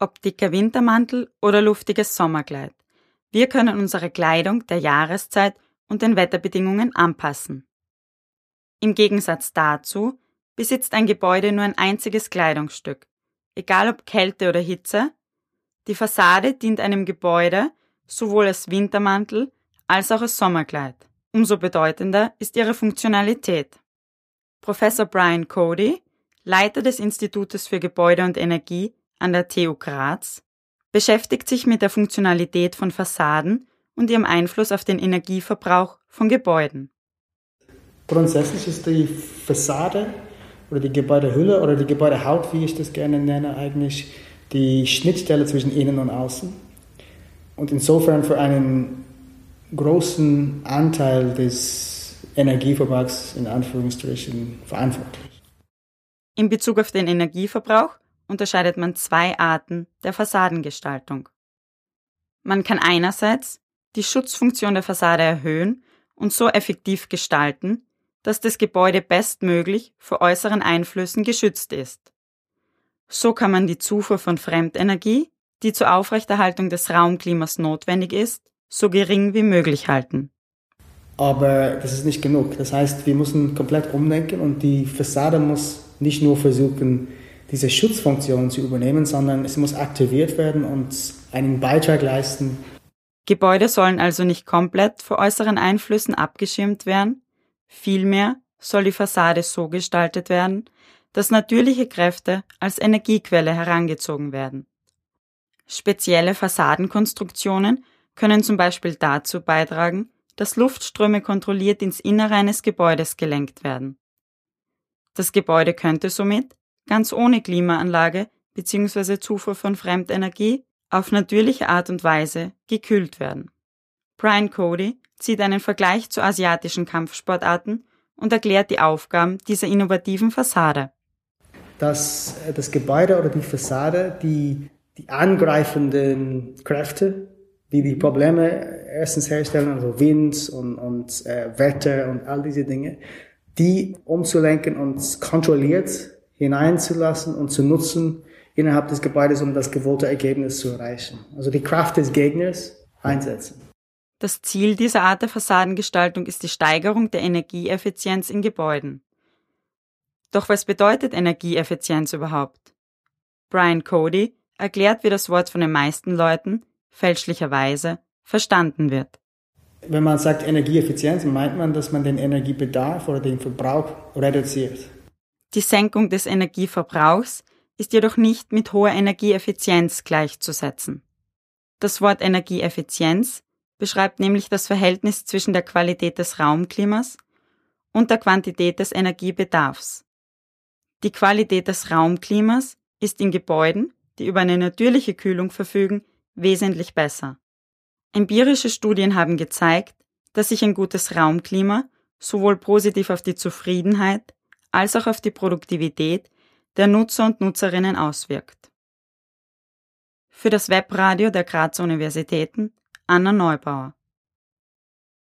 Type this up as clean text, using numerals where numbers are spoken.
Ob dicker Wintermantel oder luftiges Sommerkleid. Wir können unsere Kleidung der Jahreszeit und den Wetterbedingungen anpassen. Im Gegensatz dazu besitzt ein Gebäude nur ein einziges Kleidungsstück, egal ob Kälte oder Hitze. Die Fassade dient einem Gebäude sowohl als Wintermantel als auch als Sommerkleid. Umso bedeutender ist ihre Funktionalität. Professor Brian Cody, Leiter des Institutes für Gebäude und Energie an der TU Graz, beschäftigt sich mit der Funktionalität von Fassaden und ihrem Einfluss auf den Energieverbrauch von Gebäuden. Grundsätzlich ist die Fassade oder die Gebäudehülle oder die Gebäudehaut, wie ich das gerne nenne, eigentlich die Schnittstelle zwischen Innen und Außen und insofern für einen großen Anteil des Energieverbrauchs in Anführungsstrichen verantwortlich. In Bezug auf den Energieverbrauch unterscheidet man zwei Arten der Fassadengestaltung. Man kann einerseits die Schutzfunktion der Fassade erhöhen und so effektiv gestalten, dass das Gebäude bestmöglich vor äußeren Einflüssen geschützt ist. So kann man die Zufuhr von Fremdenergie, die zur Aufrechterhaltung des Raumklimas notwendig ist, so gering wie möglich halten. Aber das ist nicht genug. Das heißt, wir müssen komplett umdenken und die Fassade muss nicht nur versuchen, diese Schutzfunktion zu übernehmen, sondern es muss aktiviert werden und einen Beitrag leisten. Gebäude sollen also nicht komplett vor äußeren Einflüssen abgeschirmt werden, vielmehr soll die Fassade so gestaltet werden, dass natürliche Kräfte als Energiequelle herangezogen werden. Spezielle Fassadenkonstruktionen können zum Beispiel dazu beitragen, dass Luftströme kontrolliert ins Innere eines Gebäudes gelenkt werden. Das Gebäude könnte somit, ganz ohne Klimaanlage bzw. Zufuhr von Fremdenergie, auf natürliche Art und Weise gekühlt werden. Brian Cody zieht einen Vergleich zu asiatischen Kampfsportarten und erklärt die Aufgaben dieser innovativen Fassade. Dass das Gebäude oder die Fassade die angreifenden Kräfte, die Probleme erstens herstellen, also Wind und Wetter und all diese Dinge, die umzulenken und kontrolliert hineinzulassen und zu nutzen innerhalb des Gebäudes, um das gewollte Ergebnis zu erreichen. Also die Kraft des Gegners einsetzen. Das Ziel dieser Art der Fassadengestaltung ist die Steigerung der Energieeffizienz in Gebäuden. Doch was bedeutet Energieeffizienz überhaupt? Brian Cody erklärt, wie das Wort von den meisten Leuten, fälschlicherweise, verstanden wird. Wenn man sagt Energieeffizienz, meint man, dass man den Energiebedarf oder den Verbrauch reduziert. Die Senkung des Energieverbrauchs ist jedoch nicht mit hoher Energieeffizienz gleichzusetzen. Das Wort Energieeffizienz beschreibt nämlich das Verhältnis zwischen der Qualität des Raumklimas und der Quantität des Energiebedarfs. Die Qualität des Raumklimas ist in Gebäuden, die über eine natürliche Kühlung verfügen, wesentlich besser. Empirische Studien haben gezeigt, dass sich ein gutes Raumklima sowohl positiv auf die Zufriedenheit als auch auf die Produktivität der Nutzer und Nutzerinnen auswirkt. Für das Webradio der Grazer Universitäten, Anna Neubauer.